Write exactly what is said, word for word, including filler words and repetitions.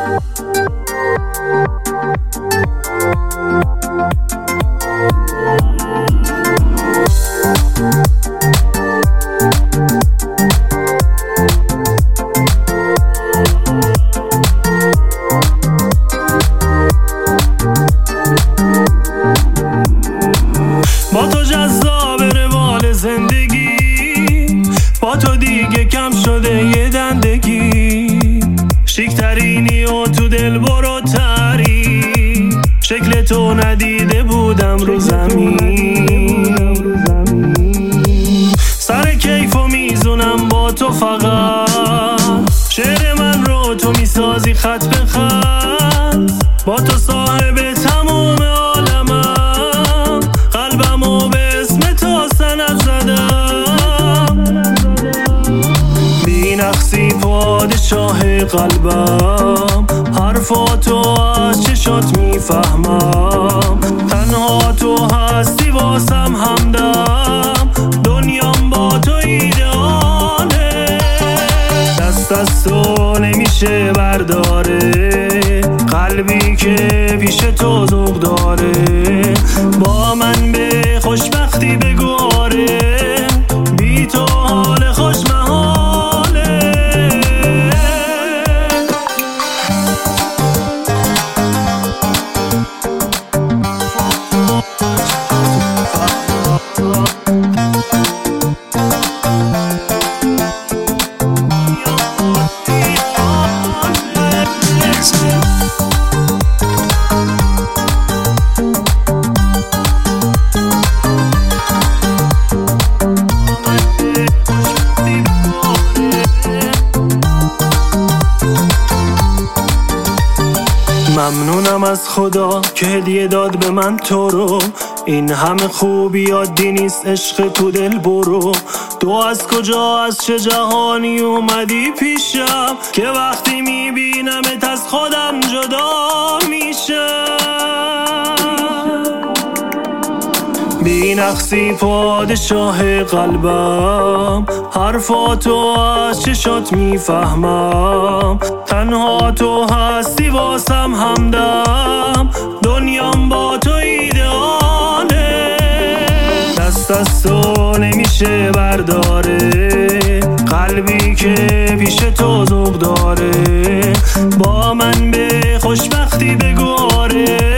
با تو جذاب روال زندگی، با تو دیگه کم شده یه دندگی. شیکترینی و تو دل برو تری، شکل تو ندیده بودم رو زمین. سر کیف و میزونم با تو فقط، شعر من رو تو میسازی خط به خط. با تو صاحب تموم عالمم، قلبمو به اسم تو سند زدم. بی نقصی پادشاه قلبم، حرفاتو از چشات میفهمم. تنها تو هستی واسم همدم، دنیام با تو ایدئاله. دست از تو نمیشه برداره، قلبی که پیش تو ذوق داره. با من به خوشبختی بگو آره، بی تو حال خوش محاله. ممنونم از خدا که هدیه داد به من تو رو. این همه خوبی عادی نیست، عشق تو دل برو. تو از کجا از چه جهانی اومدی پیشم، که وقتی میبینمت از خودم جدا میشم. بی نقصی پادشاه قلبم، حرفاتو از چشات میفهمم. تنها تو هستی واسم همدم، دنیام با تو ایدئاله. دست از تو نمیشه برداره، قلبی که پیش تو ذوق داره. با من به خوشبختی بگو آره،